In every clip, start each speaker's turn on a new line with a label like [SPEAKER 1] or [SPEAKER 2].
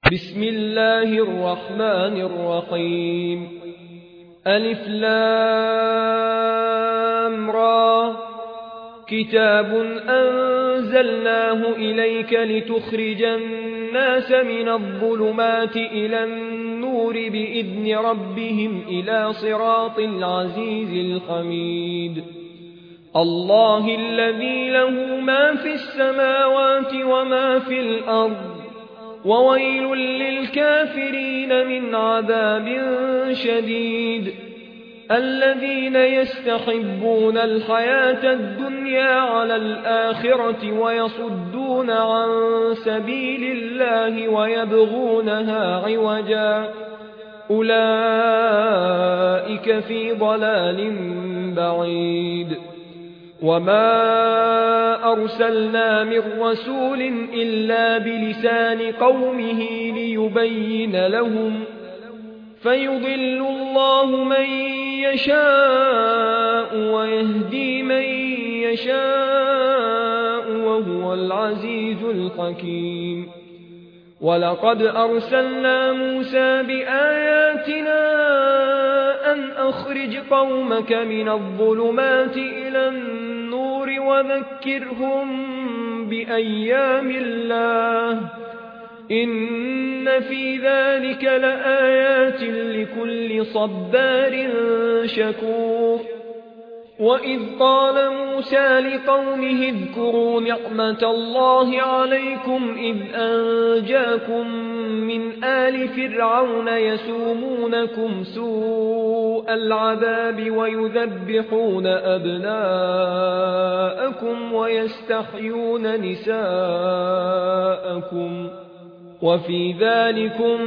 [SPEAKER 1] بسم الله الرحمن الرحيم. ألف لام را. كتاب أنزلناه إليك لتخرج الناس من الظلمات إلى النور بإذن ربهم إلى صراط العزيز الحميد. الله الذي له ما في السماوات وما في الأرض، وويل للكافرين من عذاب شديد. الذين يستحبون الحياة الدنيا على الآخرة ويصدون عن سبيل الله ويبغونها عوجا، أولئك في ضلال بعيد. وما أرسلنا من رسول إلا بلسان قومه ليبين لهم، فيضل الله من يشاء ويهدي من يشاء وهو العزيز الحكيم. ولقد أرسلنا موسى بآياتنا أن أخرج قومك من الظلمات إلى النور وذكرهم بأيام الله، إن في ذلك لآيات لكل صبار شكور. وإذ قال موسى لقومه اذكروا نعمة الله عليكم إذ أنجاكم من آل فرعون يسومونكم سوء العذاب ويذبحون أبناءكم ويستحيون نساءكم، وفي ذلكم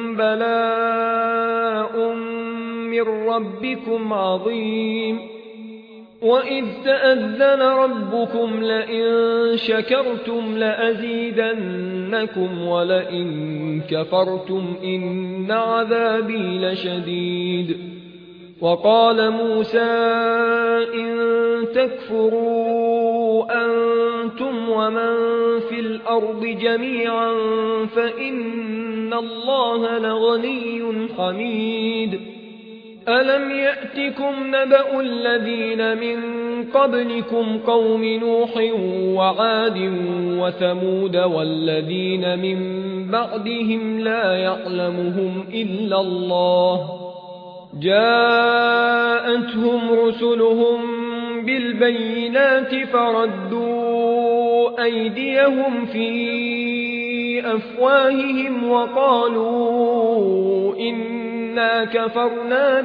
[SPEAKER 1] بلاء من ربكم عظيم. وإذ تأذن ربكم لئن شكرتم لأزيدنكم ولئن كفرتم إن عذابي لشديد. وقال موسى إن تكفروا أنتم ومن في الأرض جميعا فإن الله لغني حميد. ألم يأتكم نبأ الذين من قبلكم قوم نوح وعاد وثمود والذين من بعدهم لا يعلمهم إلا الله، جاءتهم رسلهم بالبينات فردوا أيديهم في أفواههم وقالوا إنا كفرنا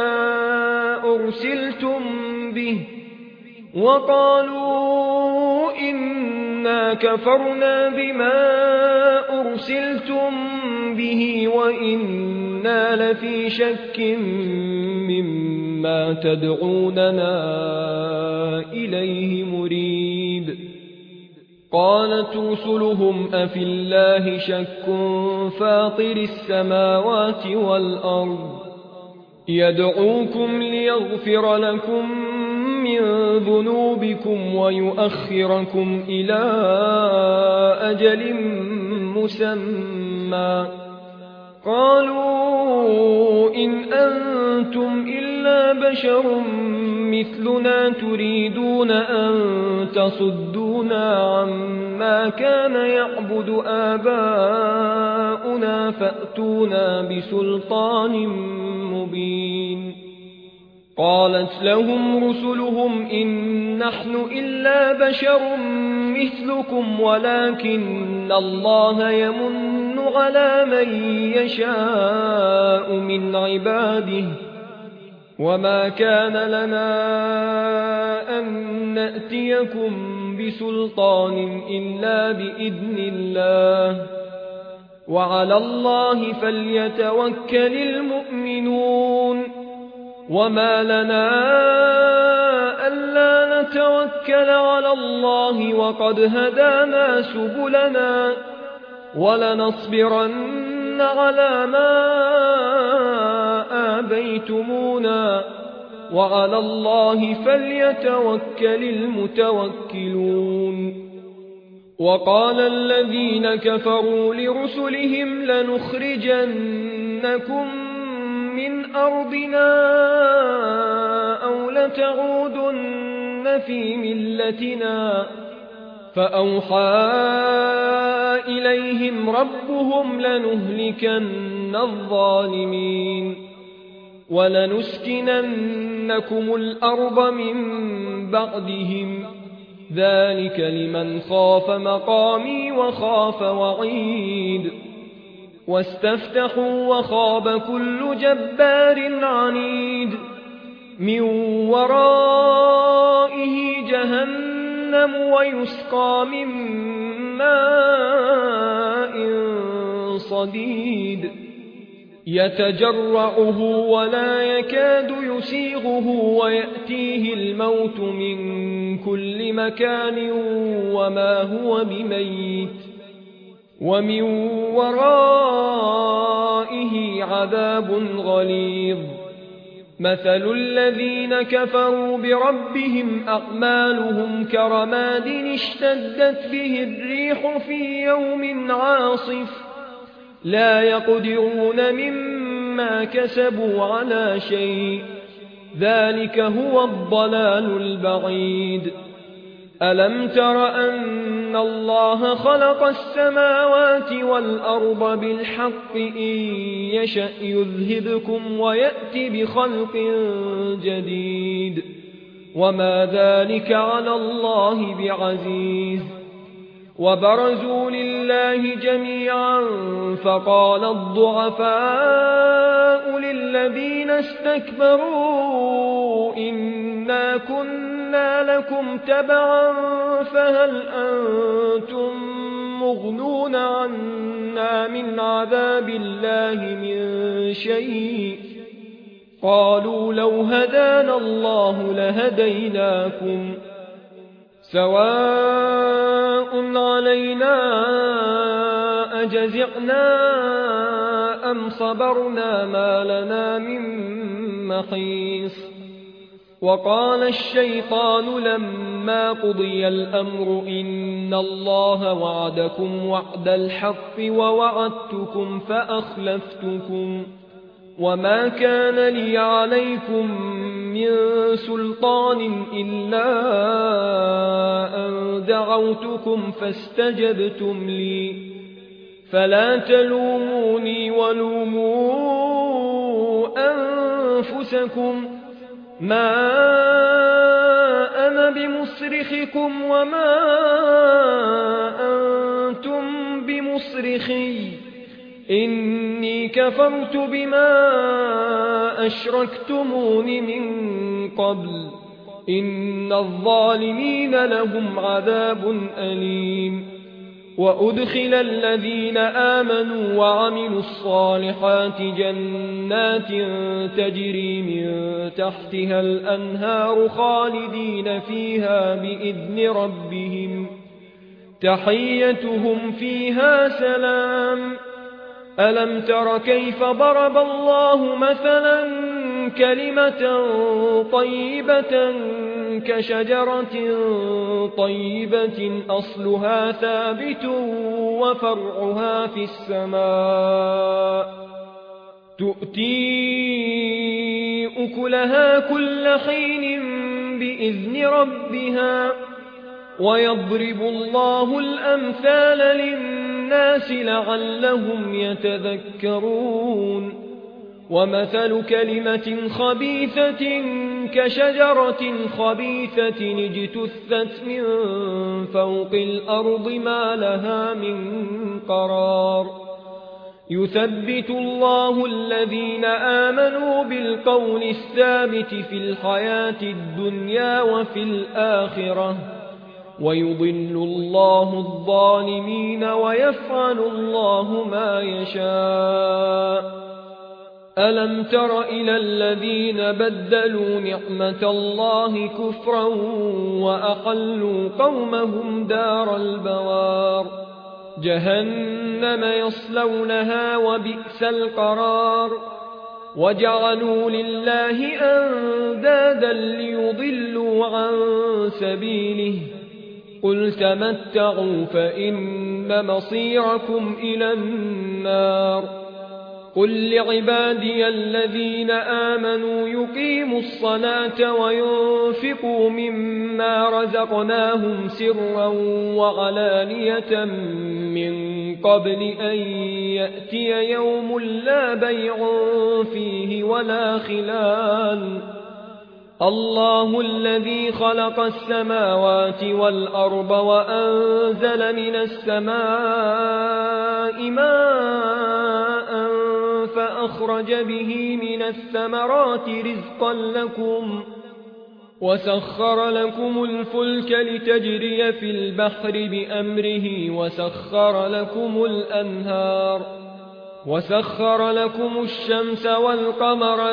[SPEAKER 1] بما أرسلتم به وإنا لفي شك مما تدعوننا إليه مريب. قالت رسلهم أفي الله شك فاطر السماوات والأرض يدعوكم ليغفر لكم من ذنوبكم ويؤخركم إلى أجل مسمى. قالوا إن أنتم إلا بشر مثلنا تريدون أن تصدونا عما كان يعبد آباؤنا فأتونا بسلطان مبين. قالت لهم رسلهم إن نحن إلا بشر مثلكم ولكن الله يمن على من يشاء من عباده، وما كان لنا أن نأتيكم بسلطان إلا بإذن الله، وعلى الله فليتوكل المؤمنون. وما لنا ألا نتوكل على الله وقد هدانا سبلنا ولنصبرن على ما آبيتمونا وعلى الله فليتوكل المتوكلون. وقال الذين كفروا لرسلهم لنخرجنكم من أرضنا أو لتعودن في ملتنا فأوحى إليهم ربهم لنهلكن الظالمين ولنسكننكم الأرض من بعدهم ذلك لمن خاف مقامي وخاف وعيد واستفتحوا وخاب كل جبار عنيد من ورائه جهنم ويسقى من ماء صديد يتجرعه ولا يكاد يسيغه ويأتيه الموت من كل مكان وما هو بميت ومن ورائه عذاب غليظ مثل الذين كفروا بربهم أعمالهم كرماد اشتدت به الريح في يوم عاصف لا يقدرون مما كسبوا على شيء ذلك هو الضلال البعيد ألم تر أن الله خلق السماوات والأرض بالحق إن يشأ يذهبكم ويأتي بخلق جديد وما ذلك على الله بعزيز وبرزوا لله جميعا فقال الضعفاء للذين استكبروا إنا كنا لكم تبعا فهل أنتم مغنون عنا من عذاب الله من شيء قالوا لو هدانا الله لهديناكم سواء علينا أجزعنا أم صبرنا ما لنا من محيص وقال الشيطان لما قضي الأمر إن الله وعدكم وعد الحق ووعدتكم فأخلفتكم وما كان لي عليكم من سلطان إلا أن دعوتكم فاستجبتم لي فلا تلوموني ولوموا أنفسكم ما أنا بمصرخكم وما أنتم بمصرخي إني كفرت بما أشركتمون من قبل إن الظالمين لهم عذاب أليم وأدخل الذين آمنوا وعملوا الصالحات جنات تجري من تحتها الأنهار خالدين فيها بإذن ربهم تحيتهم فيها سلام ألم تر كيف ضرب الله مثلا كلمة طيبة كشجرة طيبة أصلها ثابت وفرعها في السماء تؤتي أكلها كل حين بإذن ربها ويضرب الله الأمثال للناس لعلهم يتذكرون ومثل كلمة خبيثة كشجرة خبيثة اجتثت من فوق الأرض ما لها من قرار يثبت الله الذين آمنوا بالقول الثابت في الحياة الدنيا وفي الآخرة ويضل الله الظالمين ويفعل الله ما يشاء ألم تر إلى الذين بدلوا نعمة الله كفرا وأحلوا قومهم دار البوار جهنم يصلونها وبئس القرار وجعلوا لله أندادا ليضلوا عن سبيله قل تمتعوا فإن مصيركم إلى النار قل لعبادي الذين آمنوا يقيموا الصلاة وينفقوا مما رزقناهم سرا وعلانية من قبل أن يأتي يوم لا بيع فيه ولا خلال الله الذي خلق السماوات والأرض وأنزل من السماء ماء فأخرج به من الثمرات رزقا لكم وسخر لكم الفلك لتجري في البحر بأمره وسخر لكم الأنهار وسخر لكم الشمس والقمر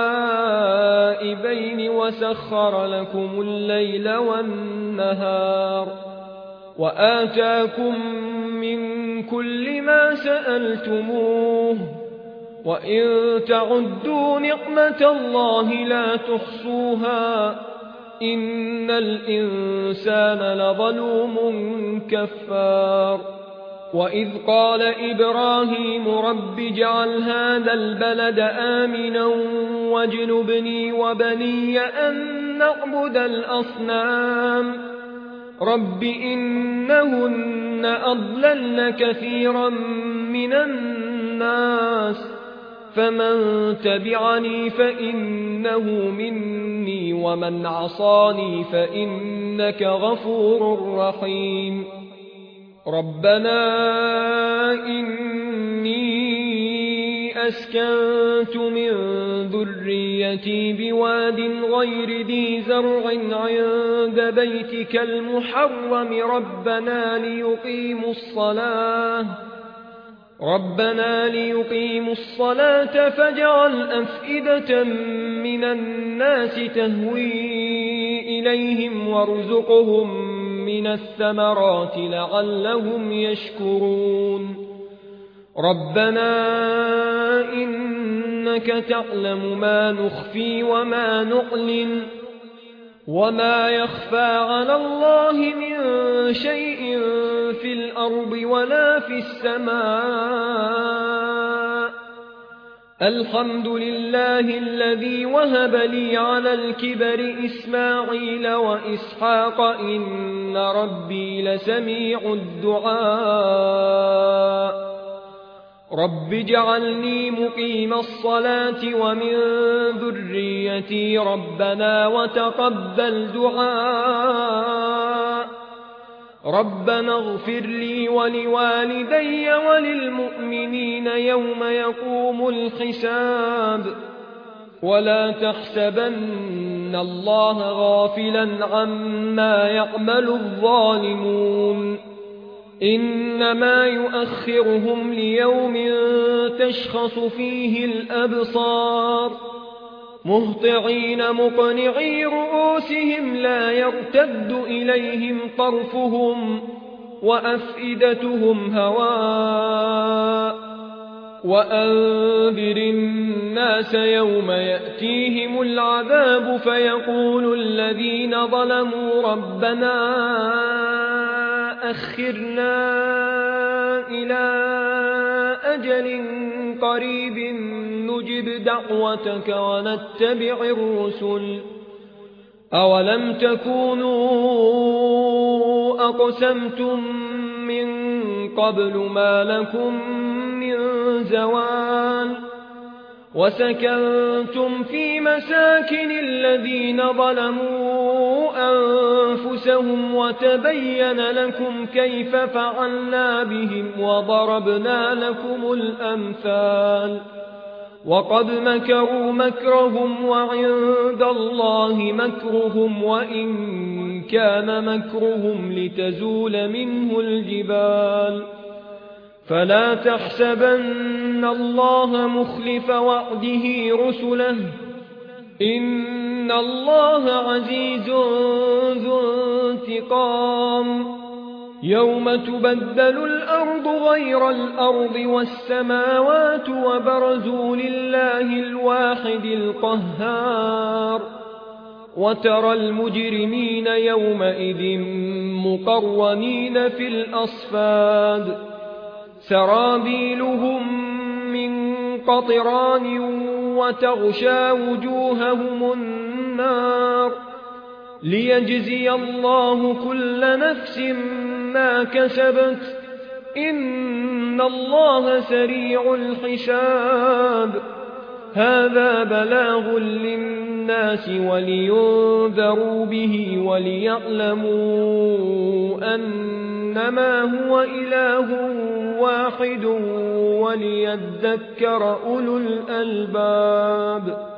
[SPEAKER 1] دائبين وسخر لكم الليل والنهار وآتاكم من كل ما سألتموه وإن تعدوا نعمة الله لا تحصوها إن الإنسان لظلوم كفار وإذ قال إبراهيم رب اجعل هذا البلد آمنا واجنبني وبني أن نعبد الأصنام رب إنهن أضللن كثيرا من الناس فمن تبعني فإنه مني ومن عصاني فإنك غفور رحيم ربنا إني أسكنت من ذريتي بواد غير ذي زرع عند بيتك المحرم ربنا ليقيموا الصلاة فاجعل أفئدة من الناس تهوي إليهم وارزقهم من الثمرات لعلهم يشكرون ربنا إنك تعلم ما نخفي وما نعلن وما يخفى على الله من شيء في الأرض ولا في السماء الحمد لله الذي وهب لي على الكبر إسماعيل وإسحاق إن ربي لسميع الدعاء رب اجعلني مقيم الصلاة ومن ذريتي ربنا وتقبل دعاء ربنا اغفر لي ولوالدي وللمؤمنين يوم يقوم الحساب ولا تحسبن الله غافلا عما يعمل الظالمون إنما يؤخرهم ليوم تشخص فيه الأبصار مهطعين مقنعي رؤوسهم لا يرتد إليهم طرفهم وأفئدتهم هواء وأنذر الناس يوم يأتيهم العذاب فيقول الذين ظلموا ربنا أخرنا إلى أجل قريب نجب دعوتك ونتبع الرسل أولم تكونوا أقسمتم من قبل ما لكم من زوال وسكنتم في مساكن الذين ظلموا أنفسهم وتبين لكم كيف فعلنا بهم وضربنا لكم الأمثال وقد مكروا مكرهم وعند الله مكرهم وإن كان مكرهم لتزول منه الجبال فلا تحسبن الله مخلف وعده رسله إن الله عزيز ذو انتقام يوم تبدل الأرض غير الأرض والسماوات وبرزوا لله الواحد القهار وترى المجرمين يومئذ مقرنين في الأصفاد سرابيلهم من قطران وتغشى وجوههم النار ليجزي الله كل نفس ما كسبت إن الله سريع الحساب هذا بلاغ للناس ولينذروا به وليعلموا أنما هو إله واحد وليذكر أولو الألباب